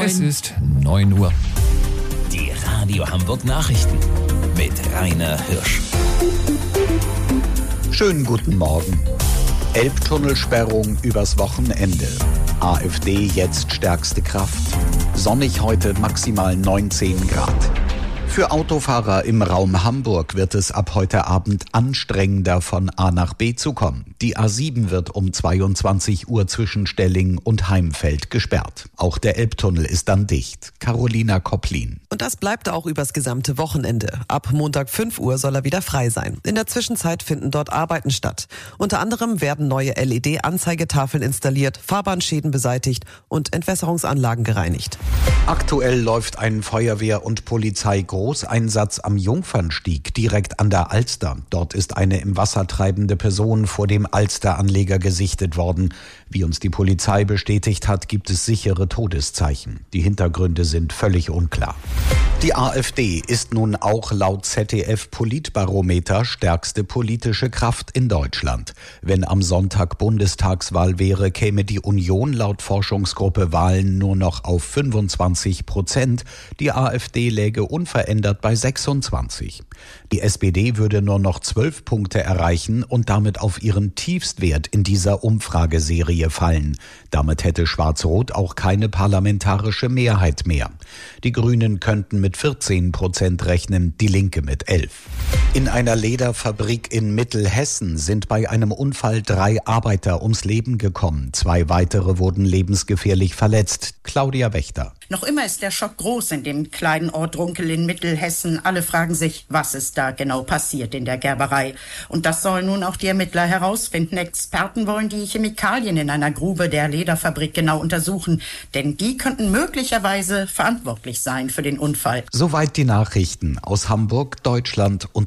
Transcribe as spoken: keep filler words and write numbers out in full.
Es ist neun Uhr. Die Radio Hamburg Nachrichten mit Rainer Hirsch. Schönen guten Morgen. Elbtunnelsperrung übers Wochenende. AfD jetzt stärkste Kraft. Sonnig heute, maximal neunzehn Grad. Für Autofahrer im Raum Hamburg wird es ab heute Abend anstrengender, von A nach B zu kommen. Die A sieben wird um zweiundzwanzig Uhr zwischen Stelling und Heimfeld gesperrt. Auch der Elbtunnel ist dann dicht. Carolina Kopplin. Und das bleibt auch übers gesamte Wochenende. Ab Montag fünf Uhr soll er wieder frei sein. In der Zwischenzeit finden dort Arbeiten statt. Unter anderem werden neue L E D-Anzeigetafeln installiert, Fahrbahnschäden beseitigt und Entwässerungsanlagen gereinigt. Aktuell läuft ein Feuerwehr- und Polizeigroßeinsatz am Jungfernstieg, direkt an der Alster. Dort ist eine im Wasser treibende Person vor dem Alsteranleger gesichtet worden. Wie uns die Polizei bestätigt hat, gibt es sichere Todeszeichen. Die Hintergründe sind völlig unklar. Die AfD ist nun auch laut Z D F-Politbarometer stärkste politische Kraft in Deutschland. Wenn am Sonntag Bundestagswahl wäre, käme die Union laut Forschungsgruppe Wahlen nur noch auf fünfundzwanzig Prozent. Die AfD läge unverändert bei sechsundzwanzig. Die S P D würde nur noch zwölf Punkte erreichen und damit auf ihren Tiefstwert in dieser Umfrageserie fallen. Damit hätte Schwarz-Rot auch keine parlamentarische Mehrheit mehr. Die Grünen könnten mit vierzehn Prozent rechnen, die Linke mit elf. In einer Lederfabrik in Mittelhessen sind bei einem Unfall drei Arbeiter ums Leben gekommen. Zwei weitere wurden lebensgefährlich verletzt. Claudia Wächter. Noch immer ist der Schock groß in dem kleinen Ort Runkel in Mittelhessen. Alle fragen sich, was ist da genau passiert in der Gerberei. Und das sollen nun auch die Ermittler herausfinden. Experten wollen die Chemikalien in einer Grube der Lederfabrik genau untersuchen. Denn die könnten möglicherweise verantwortlich sein für den Unfall. Soweit die Nachrichten aus Hamburg, Deutschland und